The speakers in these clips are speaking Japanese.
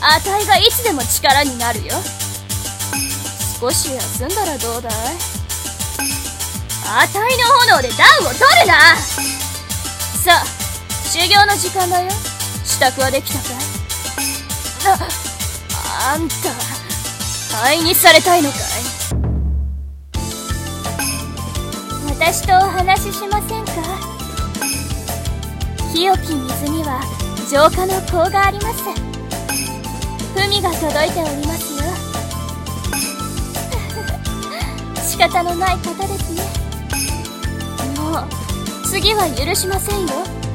あたいがいつでも力になるよ。少し休んだらどうだい？あたいの炎で暖を取るな。さあ、修行の時間だよ。支度はできたかい？あんた、灰にされたいのかい？私とお話ししませんか？清き水には浄化の香があります。文が届いておりますよ。仕方のない方ですね。もう次は許しませんよ。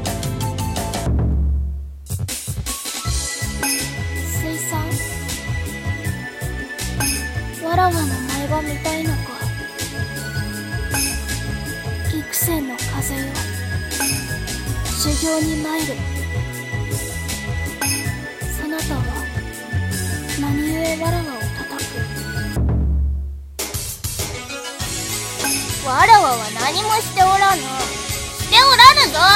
水さん、わらわの前が見たいのか。幾千の風よ、修行に参る。そなたは何故わらわを叩く？わらわは何もしておらぬ。しておらぬぞ。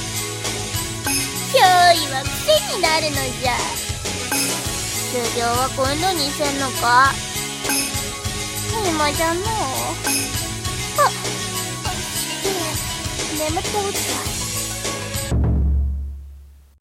憑依は癖になるのじゃ。修行は今度にせんのか？今じゃのう。眠っておった。